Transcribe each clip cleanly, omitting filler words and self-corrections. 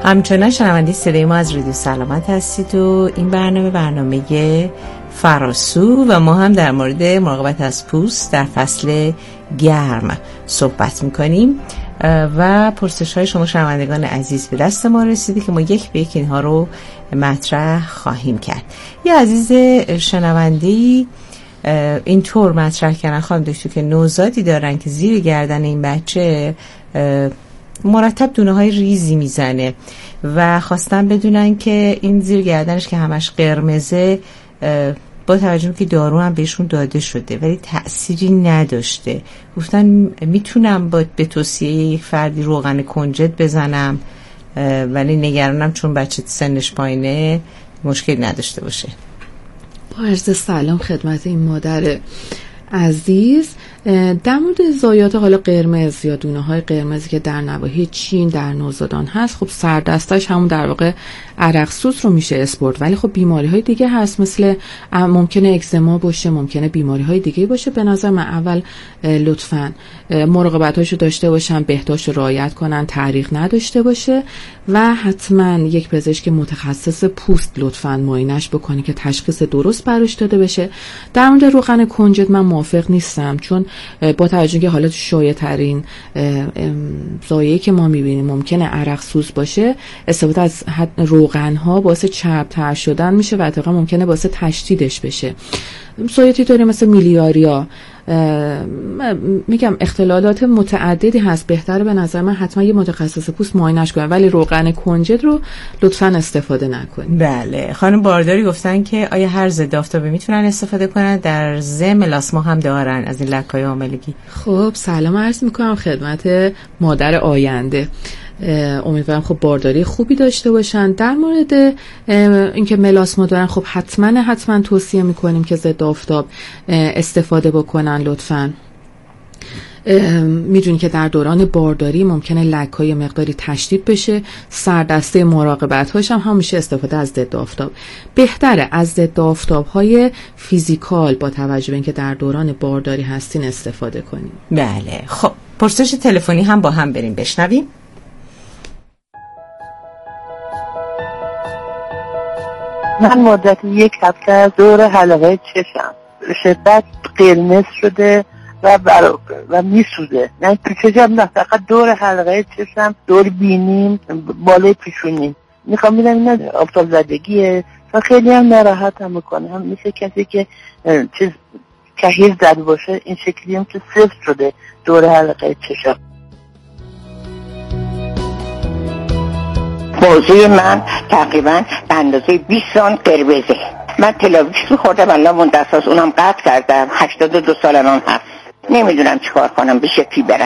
همچنان شنونده صدای ما از رادیو سلامت هستید و این برنامه فراسو و ما هم در مورد مراقبت از پوست در فصل گرم صحبت میکنیم و پرسش های شما شنوندگان عزیز به دست ما رسیده که ما یک به یک اینها رو مطرح خواهیم کرد. یه عزیز شنونده‌ای اینطور مطرح کردن خانم دکتر که نوزادی دارن که زیر گردن این بچه مرتب دونه های ریزی میزنه و خواستن بدونن که این زیر گردنش که همش قرمزه با توجه که دارو هم بهشون داده شده ولی تأثیری نداشته. گفتن میتونم به توصیه یک فردی روغن کنجد بزنم ولی نگرانم چون بچه سنش پایینه مشکل نداشته باشه. با عرض سلام خدمت این مادر عزیز. در مورد ضایعات حالا قرمز یا دونه های قرمزی که در نواحی چین در نوزادان هست، خب سردستش همون در واقع عرق سوز رو میشه اسپورت، ولی خب بیماری های دیگه هست مثل ممکنه اکزما باشه، ممکنه بیماری های دیگه باشه. به نظر من اول لطفاً مراقبتاشو داشته باشن، بهداشت رو رعایت کنن، تعریق نداشته باشه و حتما یک پزشک متخصص پوست لطفاً معاینش بکنه که تشخیص درست براش داده بشه. در مورد روغن کنجد من موافق نیستم، چون با توجه که حالت شایع ترین ضایعی که ما میبینیم ممکنه عرق سوز باشه، استفاده از روغن ها باعث چربتر شدن میشه و اتفاقا ممکنه باعث تشدیدش بشه. ضایعاتی داریم مثل میلیاریا، میگم اختلالات متعددی هست. بهتره به نظر من حتما یه متخصص پوست معاینش کنه، ولی روغن کنجد رو لطفاً استفاده نکنید. بله، خانم بارداری گفتن که آیا هر ضد آفتابی میتونن استفاده کنن؟ در ضمن ملاسما هم دارن از این لک‌های حاملگی. خب سلام عرض میکنم خدمت مادر آینده. امیدوارم خب بارداری خوبی داشته باشن. در مورد اینکه ملاسما دارن، خب حتما توصیه میکنیم که ضد آفتاب استفاده بکنن لطفاً. میدونی که در دوران بارداری ممکنه لک‌های مقداری تشدید بشه، سردسته مراقبت‌هاش هم همیشه استفاده از ضد آفتاب. بهتره از ضد آفتاب‌های فیزیکال با توجه به اینکه در دوران بارداری هستین استفاده کنیم. بله، خب پرسش تلفنی هم با هم بریم بشنویم. من مدت 1 هفته از دور حلقه چشم شدت قرمز شده و میسوزه. من تو چشم نه، فقط دور حلقه چشم، دور بینیم، بالای پیشونیم. میخوام ببینم اینا آفتاب زدگیه و خیلی هم ناراحتم میکنه. هم مثل کسی که چیز کهیر زد باشه، این شکلی هم که سفت شده دور حلقه چشم. موضوع من تقریبا به اندازه 20 سان قرمزه. من تلاویکس خوردم الان مندساس اونم قطع کردم، 82 سالم هست. نمیدونم چیکار کنم، به شکلی برم.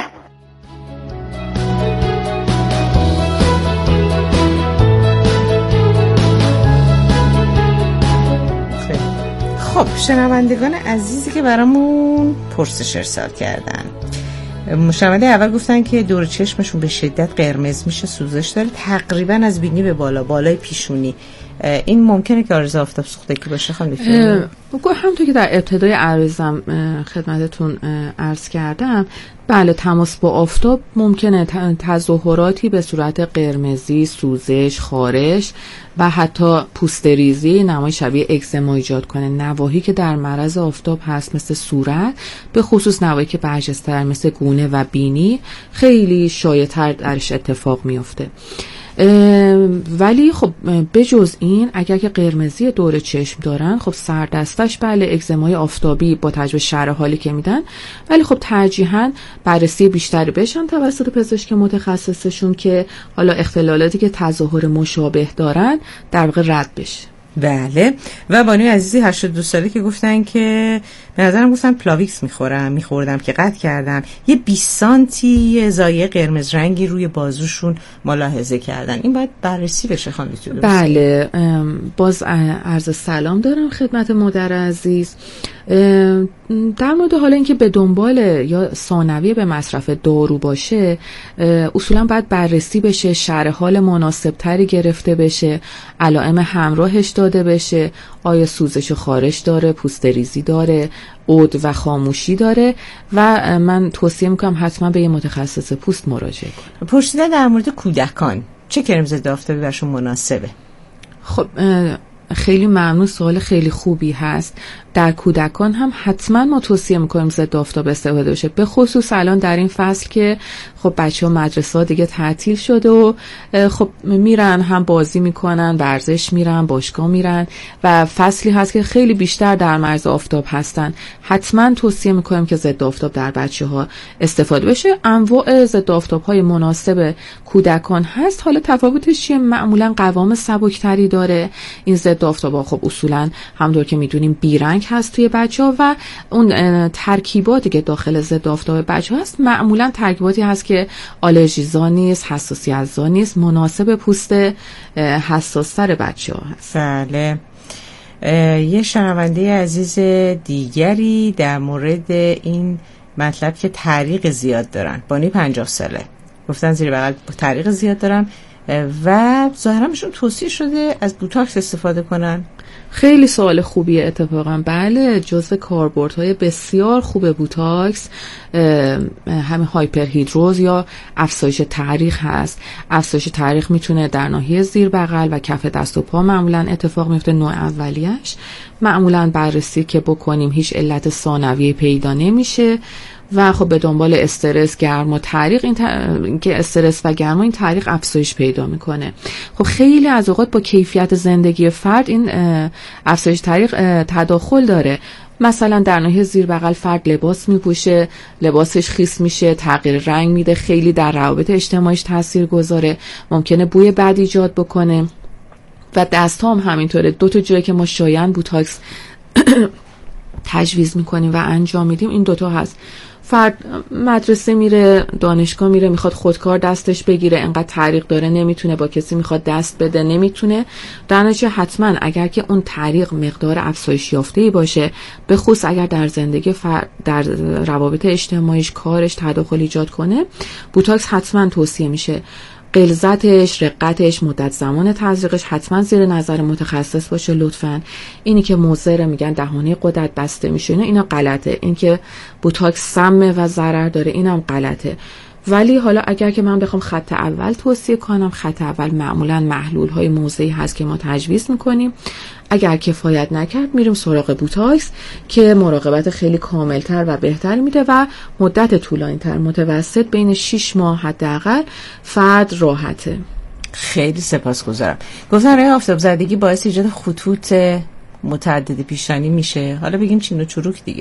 خب شنوندگان عزیزی که برامون پرسش ارسال کردن، شنونده اول گفتن که دور چشمشون به شدت قرمز میشه، سوزش داره تقریبا از بینی به بالای پیشونی. این ممکنه که عارض آفتاب سوختگی باشه خانم دکتر؟ همونطور که در ابتدای عرضم خدمتتون عرض کردم، بله تماس با آفتاب ممکنه تظاهراتی به صورت قرمزی، سوزش، خارش و حتی پوستریزی نمای شبیه اکزما ایجاد کنه. نواحی که در معرض آفتاب هست مثل صورت، به خصوص نواحی که برجسته مثل گونه و بینی، خیلی شایع‌تر درش اتفاق میفته. ولی خب بجز این اگر که قرمزی دور چشم دارن، خب سردستش بله اکزمای آفتابی با توجه شرح حالی که میدن، ولی خب ترجیحاً بررسی بیشتری بشن توسط پزشک متخصصشون که حالا اختلالاتی که تظاهر مشابه دارن در واقع رد بشه. بله. و بانوی عزیزی 82 ساله که گفتن که به نظرم گفتن پلاویکس میخوردم که قطع کردم، یه 20 سانتی ضایعه قرمز رنگی روی بازوشون ملاحظه کردن. این باید بررسی بشه خانم دکتر؟ بله، باز عرض سلام دارم خدمت مادر عزیز. در مورد حالا اینکه به دنبال یا ثانویه به مصرف دارو باشه، اصولا باید بررسی بشه، شرح حال مناسب تری گرفته بشه، علائم همراهش داده بشه، آیا سوزش خارش داره، پوستریزی داره، عود و خاموشی داره و من توصیه میکنم حتما به یه متخصص پوست مراجعه کنه. پرسیدن در مورد کودکان چه کرم ضد آفتابی برشون مناسبه؟ خب خیلی ممنون، سوال خیلی خوبی هست. در کودکان هم حتما ما توصیه میکنیم ضد آفتاب استفاده بشه، به خصوص الان در این فصل که خب بچه‌ها مدرسه‌ها دیگه تعطیل شده و خب میرن هم بازی میکنن، ورزش میرن، باشگاه میرن و فصلی هست که خیلی بیشتر در معرض آفتاب هستن. حتما توصیه میکنیم که ضد آفتاب در بچه‌ها استفاده بشه. انواع ضد آفتاب‌های مناسب کودکان هست. حالا تفاوتش چیه؟ معمولا قوام سبکتری داره. این ضد آفتاب‌ها خب اصولا همونطور که میدونیم بیرنگ هست توی بچه‌ها و اون ترکیباتی که داخل ضد آفتاب بچه‌ها هست معمولا ترکیباتی هست که آلرژیزا نیست، حساسیت‌زا نیست، مناسب پوست حساس‌تر بچه‌ها هست. بله. یه شنونده عزیز دیگری در مورد این مطلب که تعریق زیاد دارن، بانی 50 ساله، گفتن زیر بغل تعریق زیاد دارن و ظاهرامشون توصیه شده از بوتاکس استفاده کنن. خیلی سوال خوبیه اتفاقا. بله، جزو کاربردهای بسیار خوب بوتاکس همین هایپرهیدروز یا افزایش تعریق هست. افزایش تعریق میتونه در ناحیه زیر بغل و کف دست و پا معمولا اتفاق میفته. نوع اولیش معمولا بررسی که بکنیم هیچ علت ثانویه پیدا نمیشه و خب به دنبال استرس، گرما و تعریق این که استرس و گرما این تعریق افزایش پیدا میکنه. خب خیلی از اوقات با کیفیت زندگی فرد این افزایش تعریق تداخل داره. مثلا در ناحیه زیر بغل فرد لباس میپوشه، لباسش خیس میشه، تغییر رنگ میده، خیلی در روابط اجتماعیش تاثیر گذاره، ممکنه بوی بد ایجاد بکنه و دست هم همینطوره. 2 تا جایی که ما شایان بوتاکس تجویز میکنیم و انجام میدیم این 2 تا هست. فرد مدرسه میره، دانشگاه میره، میخواد خودکار دستش بگیره، انقدر تعریق داره نمیتونه، با کسی میخواد دست بده نمیتونه. در نتیجه حتما اگر که اون تعریق مقدار افزایش یافته‌ای باشه، به خصوص اگر در زندگی فرد در روابط اجتماعیش کارش تداخل ایجاد کنه، بوتاکس حتما توصیه میشه. غلظتش، رقتش، مدت زمان تزریقش حتما زیر نظر متخصص باشه لطفاً. اینی که مضر میگن دهانه غدد بسته میشه اینا غلطه. این که بوتاکس سمه و ضرر داره اینم غلطه. ولی حالا اگر که من بخوام خط اول توصیه کنم، خط اول معمولا محلول های موضعی هست که ما تجویز میکنیم. اگر کفایت نکرد میریم سراغ بوتاکس که مراقبت خیلی کاملتر و بهتر میده و مدت طولانی تر، متوسط بین 6 ماه حداقل فرد راحته. خیلی سپاسگزارم. گفتن راه آفتاب زدگی باعث ایجاد خطوط متعدد پیشانی میشه. حالا بگیم چین و چروک دیگه.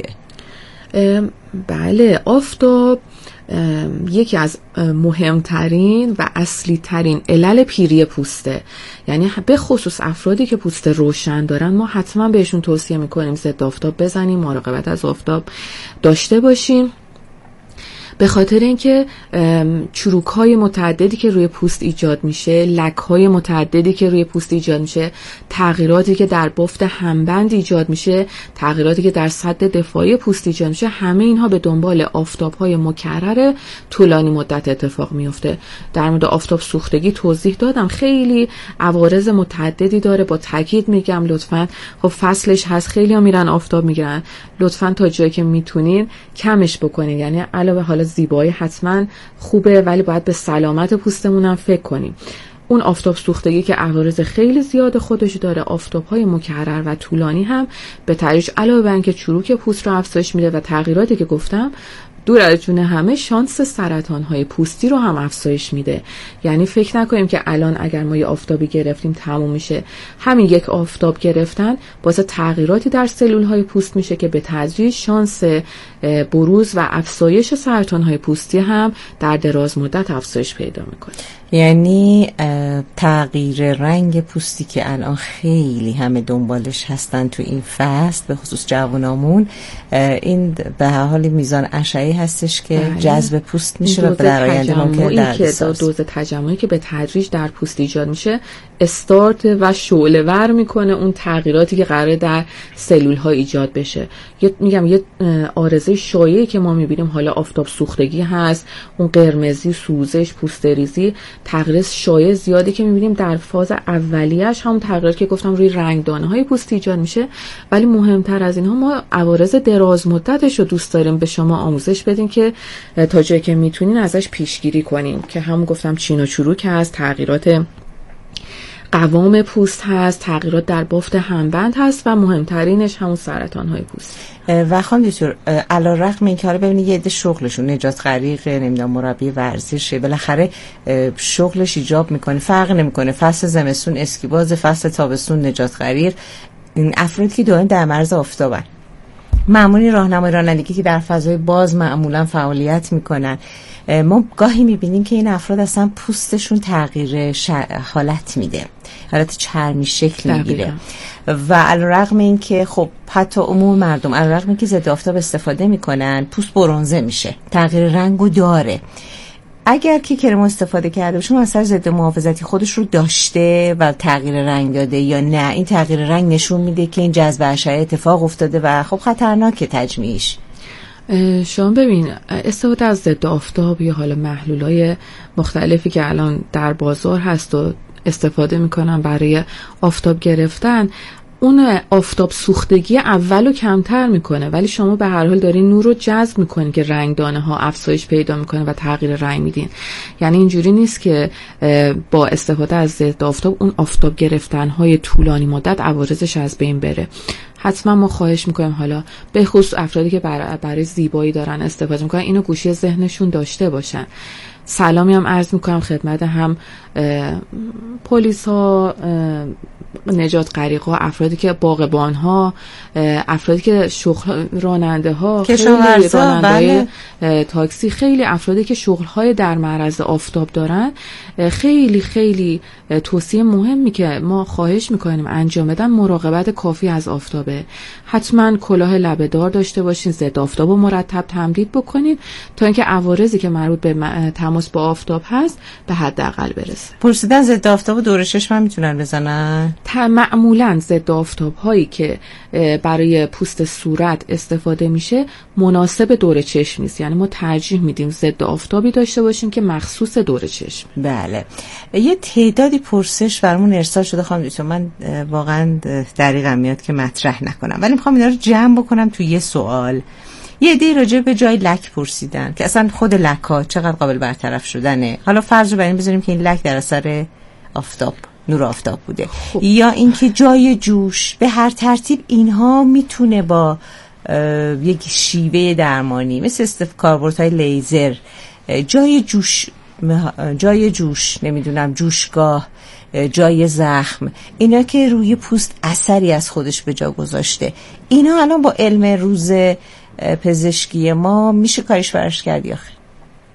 بله، آفتاب یکی از مهمترین و اصلی ترین علل پیری پوسته. یعنی به خصوص افرادی که پوست روشن دارن ما حتما بهشون توصیه میکنیم ضد آفتاب بزنیم، مراقبت از آفتاب داشته باشیم. به خاطر اینکه چروک‌های متعددی که روی پوست ایجاد میشه، لک‌های متعددی که روی پوست ایجاد میشه، تغییراتی که در بافت همبند ایجاد میشه، تغییراتی که در سد دفاعی پوست ایجاد میشه، همه اینها به دنبال آفتاب‌های مکرر طولانی مدت اتفاق میفته. در مورد آفتاب سوختگی توضیح دادم، خیلی عوارض متعددی داره. با تاکید میگم لطفاً خب فصلش هست، خیلی‌ها میرن آفتاب میگیرن، لطفاً تا جایی که میتونین کمش بکنین. یعنی علاوه حالا زیبایی حتما خوبه ولی باید به سلامت پوستمون هم فکر کنیم. اون آفتاب سوختگی که عوارض خیلی زیاد خودش داره، آفتاب‌های مکرر و طولانی هم به تدریج علاوه بر اینکه چروک پوست رو افزایش میده و تغییراتی که گفتم، دور از جون همه شانس سرطان‌های پوستی رو هم افزایش میده. یعنی فکر نکنیم که الان اگر ما یه آفتابی گرفتیم تموم میشه. همین یک آفتاب گرفتن باعث تغییراتی در سلول‌های پوست میشه که به تدریج شانس بروز و افزایش سرطان‌های پوستی هم در دراز مدت افزایش پیدا میکنه. یعنی تغییر رنگ پوستی که الان خیلی همه دنبالش هستن تو این فصل، به خصوص جوانامون، این به هر حال میزان اشعه‌ای هستش که جذب پوست میشه و در آینده ممکنه دردساز. دوز تجمعی که به تدریج در پوست ایجاد میشه استارت و شعله ور میکنه اون تغییراتی که قراره در سلول ها ایجاد بشه. یه عارضه شایعی که ما میبینیم حالا آفتاب سوختگی هست، اون قرمزی، سوزش، پوستریزی، تغییر شایع زیادی که میبینیم در فاز اولیه‌اش همون تغییراتی که گفتم روی رنگدانه های پوستی ایجاد میشه. ولی مهمتر از اینها ما عوارض دراز مدتش رو دوست داریم به شما آموزش بدیم که تا جایی که میتونین ازش پیشگیری کنیم، که همون گفتم چین و چروک هست، تغییرات قوام پوست هست، تغییرات در بافت همبند هست و مهمترینش همون سرطان های پوست. و خانم دکتر علیرغم اینکه حالا ببینید یه عده شغلشون نجات غریق، نمیدونم مربی ورزشه، بالاخره شغلش ایجاب میکنه، فرق نمیکنه فصل زمستون اسکیباز، فصل تابستون نجات غریق، این افرادی که دائم در معرض آفتابن، معمولی راهنمای رانندگی که در فضای باز معمولا فعالیت میکنن، ما گاهی میبینیم که این افراد اصلا پوستشون تغییر حالت میده، حالت چرمی شکل میگیره و علیرغم این که خب حتی عموم مردم علیرغم این که ضد آفتاب استفاده میکنن پوست برنزه میشه، تغییر رنگو داره. اگر که کرم استفاده کرده باشه اثر ضد محافظتی خودش رو داشته و تغییر رنگ داده یا نه، این تغییر رنگ نشون میده که این جذب اشعه اتفاق افتاده و خب خطرناکه تجمیعش. شما ببین استفاده از ضد آفتاب یا حالا محلولای مختلفی که الان در بازار هست و استفاده میکنن برای آفتاب گرفتن، اون آفتاب سوختگی اولو کمتر میکنه، ولی شما به هر حال دارین نور رو جذب میکنین که رنگدانه ها افزایش پیدا میکنه و تغییر رنگ میدین. یعنی اینجوری نیست که با استفاده از ضد آفتاب اون آفتاب گرفتن های طولانی مدت عوارضش از بین بره. حتما ما خواهش میکنیم حالا به خصوص افرادی که برای زیبایی دارن استفاده میکنن اینو گوشه ذهنشون داشته باشن. سلامی هم عرض میکنم خدمت هم پلیس ها، نجات غریق ها، افرادی که باغبان ها، افرادی که شغل راننده ها، خیلی راننده تاکسی، خیلی افرادی که شغل های در معرض آفتاب دارن، خیلی خیلی توصیه مهمی که ما خواهش میکنیم انجام بدن مراقبت کافی از آفتابه. حتما کلاه لبه‌دار داشته باشین، ضد آفتاب رو مرتب تمدید بکنین تا اینکه عوارضی که مربوط به تماس با آفتاب هست به حداقل برسه. پرسیدن ضد آفتاب و دور چشم هم میتونن بزنن؟ معمولا ضد آفتاب هایی که برای پوست صورت استفاده میشه مناسب دور چشم نیست، یعنی ما ترجیح میدیم ضد آفتابی داشته باشیم که مخصوص دور چشم. بله. یه تعدادی پرسش برامون ارسال شده خانم دکتر، من واقعا دقیقاً میاد که مطرح نکنم ولی میخوام اینا رو جمع بکنم تو یه سوال. یه عده راجع به جای لک پرسیدن که اصلا خود لک ها چقدر قابل برطرف شدنه. حالا فرض رو بر این بذاریم که این لک در اثر آفتاب، نور آفتاب بوده یا اینکه جای جوش، به هر ترتیب اینها میتونه با یک شیوه درمانی مثل کاربردهای لیزر، جای جوش نمیدونم جوشگاه، جای زخم، اینا که روی پوست اثری از خودش به جا گذاشته، اینا الان با علم روز پزشکی ما میشه کارش براش کرد یا خیر؟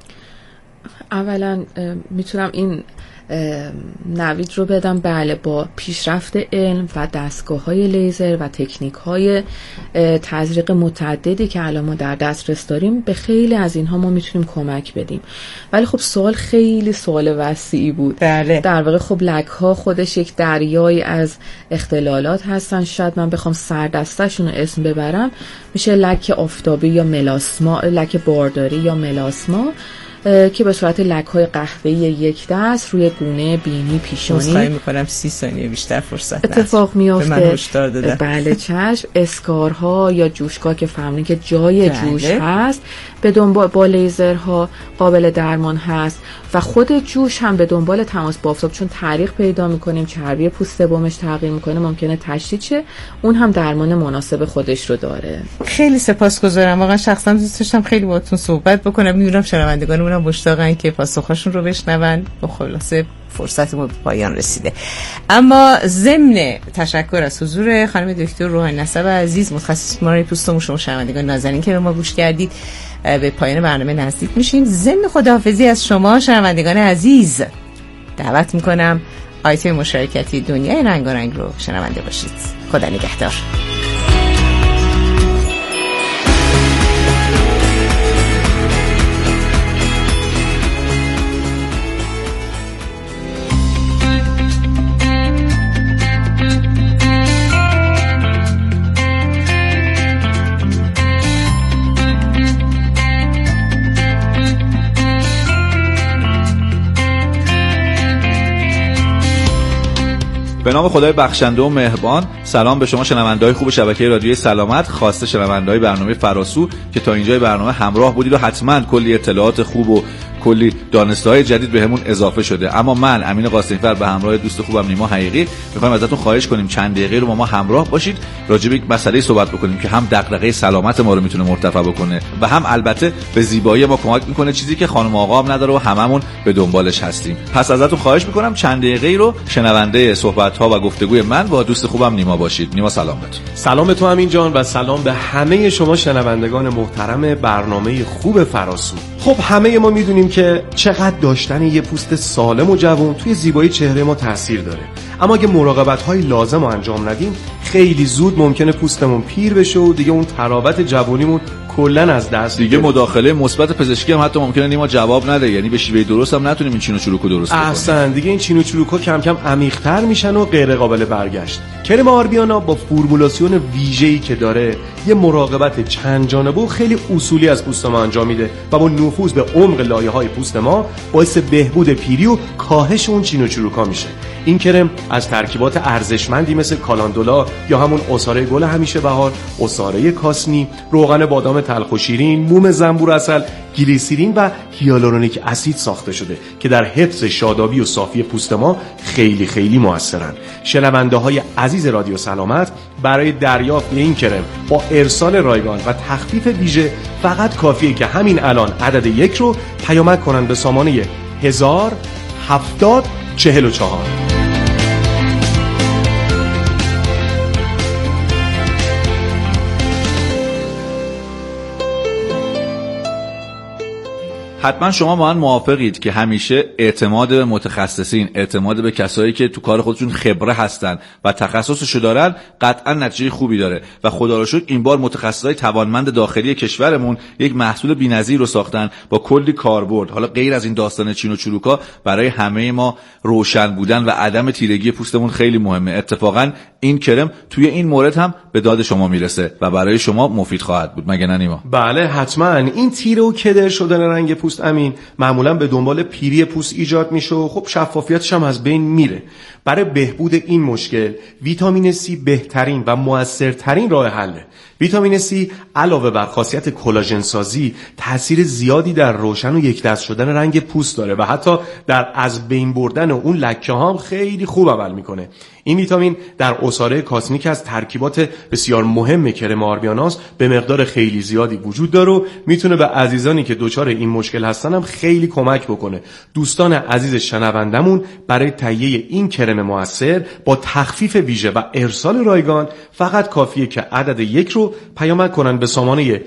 اولا میتونم این نوید رو بدم. بله، با پیشرفت علم و دستگاه‌های لیزر و تکنیک‌های تزریق متعددی که الان ما در دسترس داریم به خیلی از اینها ما میتونیم کمک بدیم. ولی خب سوال خیلی سوال وسیعی بود. بله. در واقع خب لک‌ها خودش یک دریایی از اختلالات هستن. شاید من بخوام سردستشون رو اسم ببرم میشه لک آفتابی یا ملاسما، لک بارداری یا ملاسما که به صورت لک‌های قهوه‌ای یک دست روی گونه، بینی، پیشانی. مصخایی میکنم 30 ثانیه بیشتر فرصت اتفاق میافته. به من هشدار دادن. بله چشم. اسکارها یا جوشگاه که فهمیدن که جای جوش هست به دنبال با لیزرها قابل درمان هست و خود جوش هم به دنبال تماس با آفتاب، چون تعریق پیدا میکنیم، چربی پوست بومش تغییر میکنه، ممکنه تشدید شه، اون هم درمان مناسب خودش رو داره. خیلی سپاسگزارم، واقعا شخصا دوست داشتم خیلی باهاتون صحبت بکنم. میدونم شنوندگانمون هم مشتاقن که پاسخاشون رو بشنون. و خلاصه فرصتمون به پایان رسیده، اما ضمن تشکر از حضور خانم دکتر روحانی نسب عزیز، متخصص بیماری پوست و شما شنوندگان نازنین که به ما گوش کردید، به پایان برنامه نزدیک میشیم. ضمن خداحافظی از شما شنوندگان عزیز دعوت میکنم آیتم مشارکتی دنیای رنگارنگ رو شنونده باشید. خدا نگهدار. به نام خدای بخشنده و مهربان. سلام به شما شنونده‌های خوب شبکه رادیوی سلامت، خاصه شنونده‌های برنامه فراسو که تا اینجای برنامه همراه بودید و حتما کلی اطلاعات خوب و کلی دانسته‌های جدید بهمون اضافه شده. اما من امین قاسمی‌فر به همراه دوست خوبم نیما حقیقی می‌خوایم ازتون خواهش کنیم چند دقیقه رو با ما همراه باشید، راجع به یک مسئله صحبت بکنیم که هم دغدغه سلامت ما رو میتونه مرتفع بکنه و هم البته به زیبایی ما کمک میکنه، چیزی که خانم آقا هم نداره و هممون به دنبالش هستیم. پس ازتون خواهش میکنم چند دقیقه رو شنونده صحبت‌ها و گفتگوی من با دوست خوبم نیما باشید. نیما سلام بهتون. سلام به تو امین جان و سلام به همه شما شنوندگان محترم برنامه خوب فراسو. خب همه ما میدونیم که چقدر داشتن یه پوست سالم و جوان توی زیبایی چهره ما تاثیر داره، اما اگه مراقبت‌های لازم رو انجام ندیم خیلی زود ممکنه پوستمون پیر بشه و دیگه اون تراوت جوانیمون کلا از دست دیگه مداخله مثبت پزشکی هم حتی ممکنه نیما جواب نده، یعنی به شیوه درست هم نتونیم این چین و چروکو درست کنیم. احسن، دیگه این چین و چروکا کم کم عمیق‌تر میشن و غیر قابل برگشت. کرم آربیانا با فرمولاسیون ویژه‌ای که داره یه مراقبت چند جانبه و خیلی اصولی از پوست ما انجام میده و با نفوذ به عمق لایه‌های پوست ما باعث بهبود پیری و کاهش اون چین و چروکا میشه. این کرم از ترکیبات ارزشمندی مثل کالاندولا یا همون عصاره گل همیشه بهار، عصاره کاسنی، روغن بادام تلخ و شیرین، موم زنبور عسل، گلیسرین و هیالورونیک اسید ساخته شده که در حفظ شادابی و صافی پوست ما خیلی خیلی موثرن. شنونده‌های عزیز رادیو سلامت برای دریافت این کرم با ارسال رایگان و تخفیف ویژه فقط کافیه که همین الان عدد 1 رو پیامک کنن به سامانه 107044. حتما شما با من موافقید که همیشه اعتماد به متخصصین، اعتماد به کسایی که تو کار خودشون خبره هستن و تخصصشو دارن قطعا نتیجه خوبی داره و خدا رو شکر این بار متخصصای توانمند داخلی کشورمون یک محصول بی‌نظیر رو ساختن با کلی کاربرد. حالا غیر از این داستان چین و چروکا، برای همه ما روشن بودن و عدم تیرگی پوستمون خیلی مهمه. اتفاقا این کرم توی این مورد هم به داد شما میرسه و برای شما مفید خواهد بود، مگه نه نیما؟ بله حتما. این تیره و کدر شدن رنگ پوست امین معمولا به دنبال پیری پوست ایجاد میشه و خب شفافیتش هم از بین میره. برای بهبود این مشکل ویتامین C بهترین و مؤثرترین راه حله. ویتامین C علاوه بر خاصیت کلاژن سازی تأثیر زیادی در روشن و یک دست شدن رنگ پوست داره و حتی در از بین بردن اون لکه ها هم خیلی خوب عمل میکنه. این ویتامین در عصاره کاسنی که از ترکیبات بسیار مهم کرم آربیاناست به مقدار خیلی زیادی وجود داره و میتونه به عزیزانی که دچار این مشکل هستن هم خیلی کمک بکنه. دوستان عزیز شنوندمون برای تهیه این کرم مؤثر با تخفیف ویژه و ارسال رایگان فقط کافیه که عدد 1 رو پیامک کنن به سامانه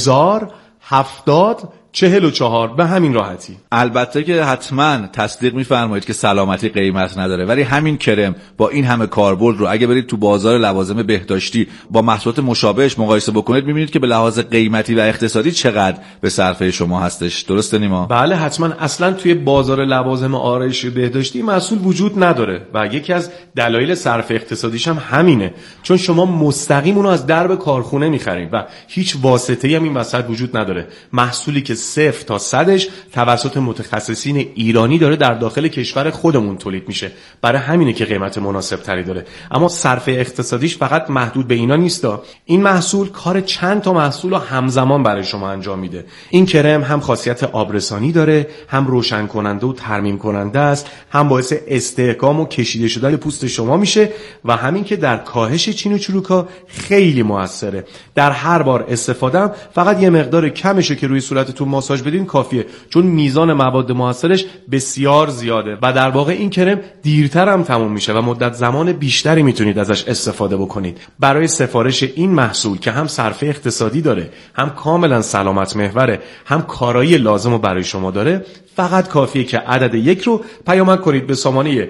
107044 به همین راحتی. البته که حتما تصدیق می‌فرمایید که سلامتی قیمت نداره، ولی همین کرم با این همه کاربرد رو اگه برید تو بازار لوازم بهداشتی با محصولات مشابهش مقایسه بکنید می‌بینید که به لحاظ قیمتی و اقتصادی چقدر به صرفه شما هستش. درسته نیما؟ بله حتما. اصلا توی بازار لوازم آرایشی بهداشتی محصول وجود نداره و یکی از دلایل صرف اقتصادیش هم همینه، چون شما مستقیم اونو از درب کارخونه می‌خرید و هیچ واسطه‌ای هم این وسط وجود نداره. محصولی که 0 تا 100ش توسط متخصصین ایرانی داره در داخل کشور خودمون تولید میشه، برای همینه که قیمت مناسب تری داره. اما صرف اقتصادیش فقط محدود به اینا نیستا. این محصول کار چند تا محصول رو همزمان برای شما انجام میده. این کرم هم خاصیت آبرسانی داره، هم روشن کننده و ترمیم کننده است، هم باعث استحکام و کشیده شدن پوست شما میشه و همین که در کاهش چین و چروکا خیلی موثره. در هر بار استفاده فقط یه مقدار کمشه که روی صورتتون ماساژ بدین کافیه، چون میزان مواد مؤثرش بسیار زیاده و در واقع این کرم دیرتر هم تموم میشه و مدت زمان بیشتری میتونید ازش استفاده بکنید. برای سفارش این محصول که هم صرفه اقتصادی داره، هم کاملا سلامت محوره، هم کارایی لازم رو برای شما داره، فقط کافیه که عدد 1 رو پیامک کنید به سامانه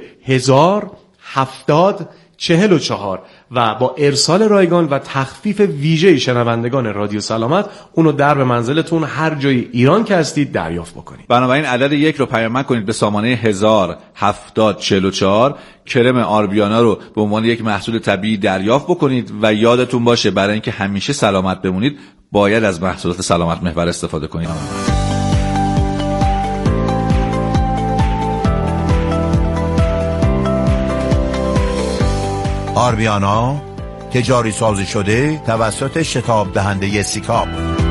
107044 و با ارسال رایگان و تخفیف ویژه شنوندگان رادیو سلامت اونو در به منزلتون هر جای ایران که هستید دریافت بکنید. بنابراین عدد 1 رو پیامک کنید به سامانه 107044 کرم آربیانا رو به عنوان یک محصول طبیعی دریافت بکنید و یادتون باشه برای اینکه همیشه سلامت بمونید باید از محصولات سلامت محور استفاده کنید. آربیانا تجاری سازی شده توسط شتاب دهنده سیکاب.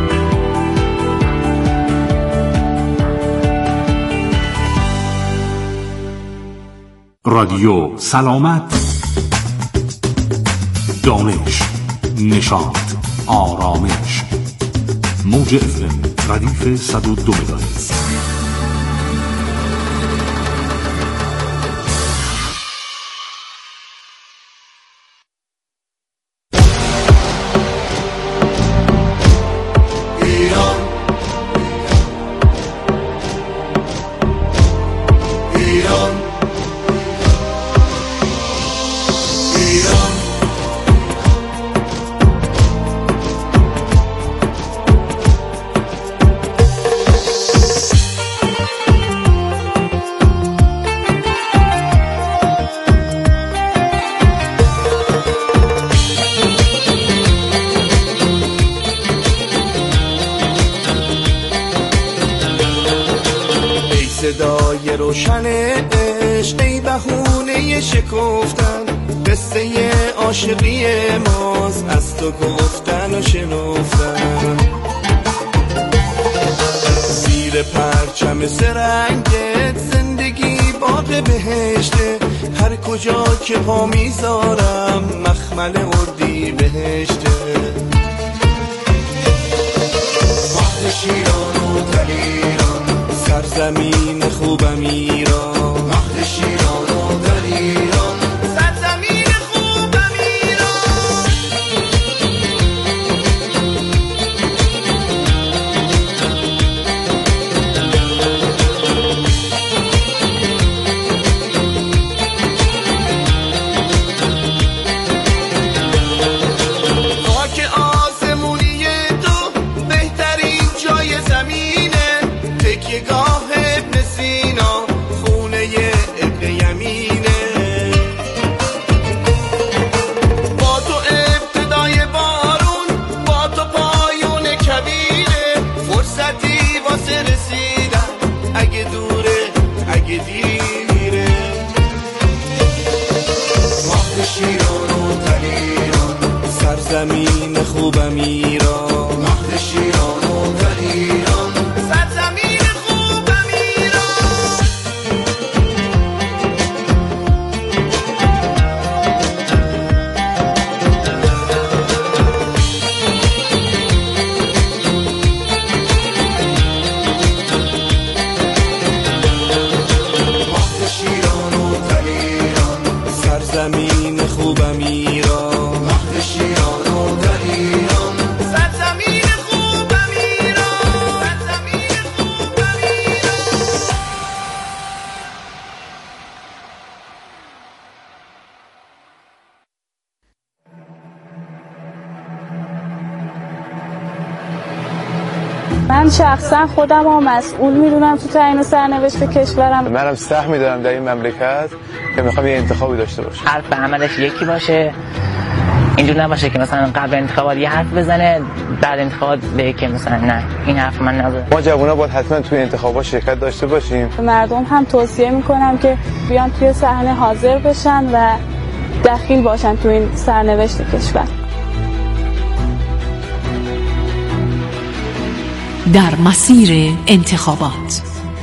رادیو سلامت، دانش، نشاط، آرامش. موج FM ردیف 102 مگاهرتز. صدای روشن عشق، ای بهونه شکفتن، قصه عاشقی ماست از تو گفتن و شنفتن. زیر پرچم سرنگت زندگی باغ بهشته، هر کجا که پا میذارم مخمل اردی بهشته. مهد شیران و دلیران، سرزمین خوبم ایران. مهد شیران و دلیران، سرزمین خوبم ایران. خاک آسمونی تو بهترین جای زمینه، تکیه‌گاه ابن سینا، خونه ابن یمینه. با تو ابتدای بارون، با تو پایون کبیره، فرصتی واسه رسیدن اگه دوره اگه دیره. مهد شیران و دلیران، سرزمین خوبم ایران. مهد شیران و دلیران، سرزمین خوبم ایران. مهد شیران و دلیران، سرزمین خوبم ایران. مهد شیران و دلیران، سرزمین خوبم ایران. سرزمین خوبم ایران. من شخصا خودم رو مسئول میدونم تو تعیین سرنوشت کشورم. منم سهمی دارم در این مملکت که میخوام یه انتخابی داشته باشم. حرف به عملش یکی باشه، اینجور نباشه که مثلا قبل انتخابات یه حرف بزنه بعد انتخابات بگه که مثلا نه این حرف من نزد. ما جوونا باید حتما توی انتخابات شرکت داشته باشیم. مردم هم توصیه میکنم که بیان توی صحنه حاضر بشن و دخیل باشن تو این سرنوشت کشور. در مسیر انتخابات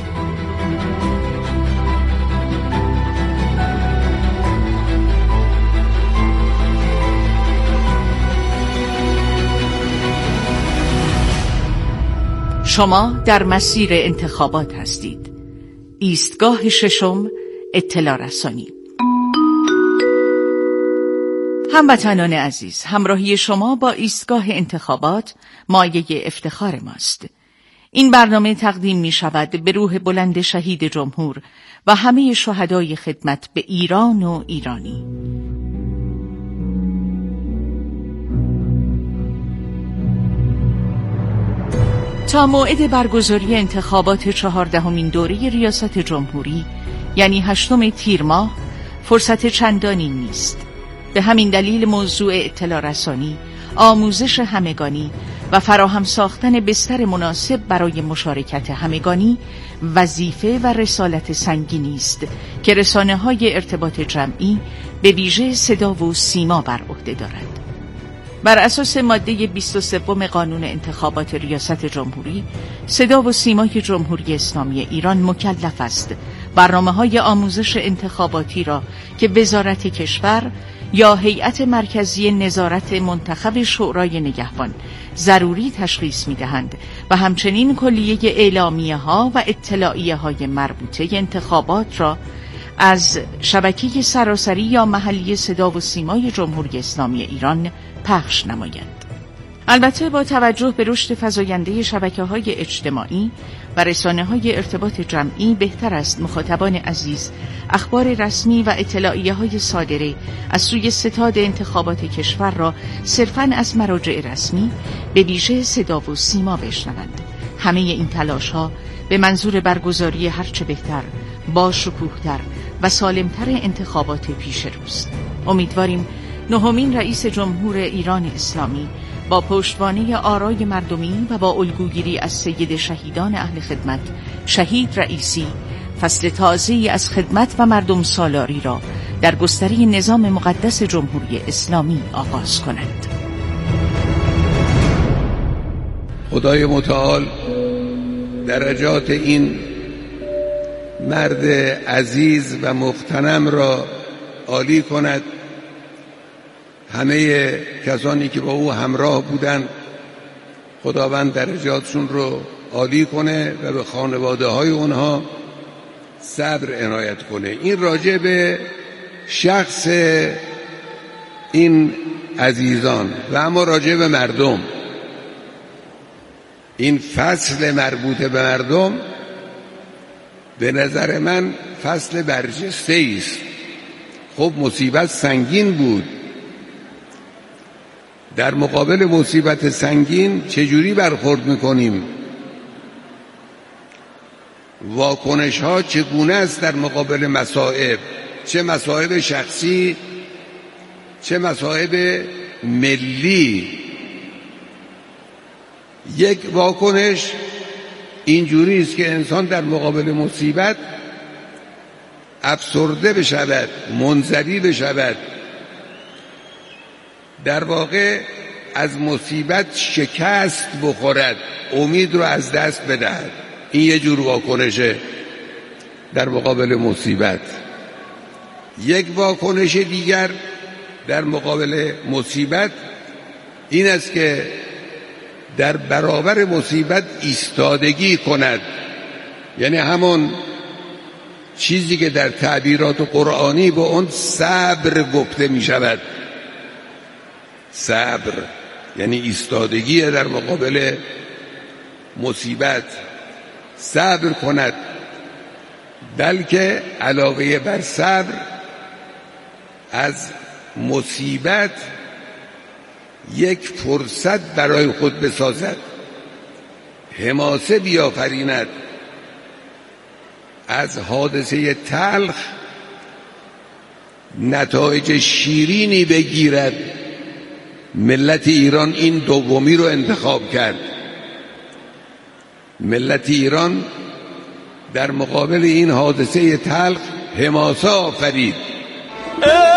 شما در مسیر انتخابات هستید. ایستگاه ششم، اطلاع رسانی. هموطنان عزیز، همراهی شما با ایستگاه انتخابات مایه افتخار ماست. این برنامه تقدیم می شود به روح بلند شهید جمهور و همه شهدای خدمت به ایران و ایرانی. تا موعد برگزاری انتخابات 14مین دوره ریاست جمهوری یعنی 8 تیر ماه فرصت چندانی نیست. به همین دلیل موضوع اطلاع رسانی، آموزش همگانی و فراهم ساختن بستر مناسب برای مشارکت همگانی وظیفه و رسالت سنگینی است که رسانه‌های ارتباط جمعی به ویژه صدا و سیما بر عهده دارد. بر اساس ماده 23 قانون انتخابات ریاست جمهوری، صدا و سیمای جمهوری اسلامی ایران مکلف است برنامه‌های آموزش انتخاباتی را که وزارت کشور یا هیئت مرکزی نظارت منتخب شورای نگهبان ضروری تشخیص می‌دهند و همچنین کلیه اعلامیه‌ها و اطلاعیه‌های مربوطه انتخابات را از شبکه سراسری یا محلی صدا و سیمای جمهوری اسلامی ایران پخش نماید. البته با توجه به رشد فزاینده شبکه‌های اجتماعی و رسانه‌های ارتباط جمعی، بهتر است مخاطبان عزیز اخبار رسمی و اطلاعیه‌های صادره از سوی ستاد انتخابات کشور را صرفاً از مراجع رسمی به ویژه صدا و سیما بشنوند. همه این تلاش‌ها به منظور برگزاری هرچه بهتر، با شکوه‌تر و سالمتر انتخابات پیش روست. امیدواریم نهمین رئیس جمهور ایران اسلامی با پشتوانه آرای مردمی و با الگوگیری از سید شهیدان اهل خدمت شهید رئیسی فصل تازه‌ای از خدمت و مردم سالاری را در گستره نظام مقدس جمهوری اسلامی آغاز کند. خدای متعال درجات این مرد عزیز و مغتنم را عالی کند. همه کسانی که با او همراه بودند خداوند درجاتشون رو عالی کنه و به خانواده های اونها صبر عنایت کنه. این راجع به شخص این عزیزان و اما راجع به مردم، این فصل مربوط به مردم به نظر من فصل برجسته است. خب مصیبت سنگین بود، در مقابل مصیبت سنگین چجوری برخورد میکنیم؟ واکنش ها چگونه است در مقابل مصائب، چه مصائب شخصی چه مصائب ملی؟ یک واکنش اینجوری است که انسان در مقابل مصیبت افسرده بشود، منزوی بشود، در واقع از مصیبت شکست بخورد، امید رو از دست بدهد. این یه جور واکنشه در مقابل مصیبت. یک واکنش دیگر در مقابل مصیبت این است که در برابر مصیبت ایستادگی کند، یعنی همون چیزی که در تعبیرات قرآنی به اون صبر گفته می شود. صبر یعنی ایستادگی در مقابل مصیبت، صبر کند، بلکه علاوه بر صبر از مصیبت یک فرصت برای خود بسازد، حماسه بیافریند، از حادثه تلخ نتایج شیرینی بگیرد. ملت ایران این دومی رو انتخاب کرد. ملت ایران در مقابل این حادثه تلخ حماسه آفرید.